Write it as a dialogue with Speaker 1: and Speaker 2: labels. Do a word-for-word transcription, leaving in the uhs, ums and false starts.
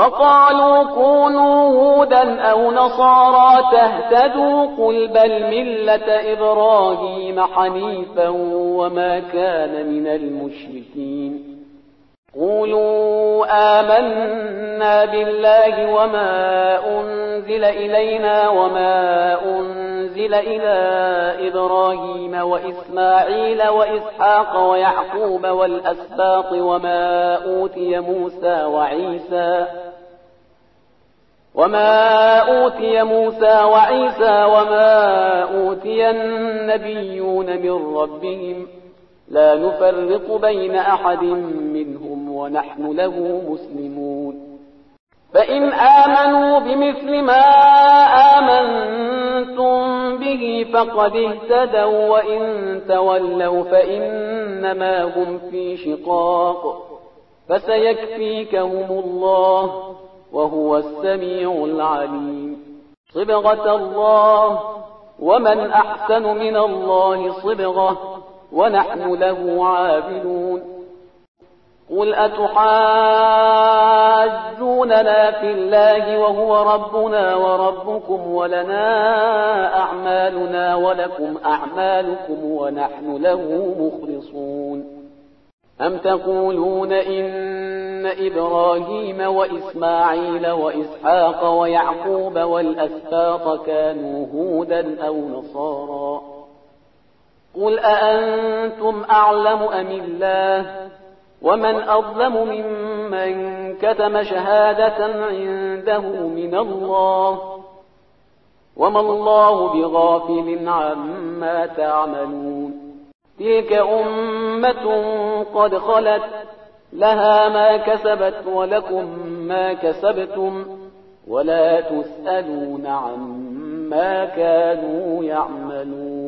Speaker 1: وقالوا كونوا هودا أو نصارى تهتدوا قل بل ملة إبراهيم حنيفا وما كان من المشركين قولوا آمنا بالله وما أنزل إلينا وما أنزل إلى إبراهيم وإسماعيل وإسحاق ويعقوب والأسباط وما أوتي موسى وعيسى وما أوتي موسى وعيسى وما أوتي النبيون من ربهم لا نفرق بين أحد منهم ونحن له مسلمون فإن آمنوا بمثل ما آمنتم به فقد اهتدوا وإن تولوا فإنما هم في شقاق فسيكفيكهم الله وهو السميع العليم صبغة الله ومن أحسن من الله صبغة ونحن له عابدون قل أتحاجوننا في الله وهو ربنا وربكم ولنا أعمالنا ولكم أعمالكم ونحن له مخلصون أم تقولون إن إبراهيم وإسماعيل وإسحاق ويعقوب والأسباط كانوا هودا أو نصارى قل أأنتم أعلم أم الله ومن أظلم ممن كتم شهادة عنده من الله وما الله بغافل عما تعملون تلك أمة قد خلت لها ما كسبت ولكم ما كسبتم ولا تسألون عما كانوا يعملون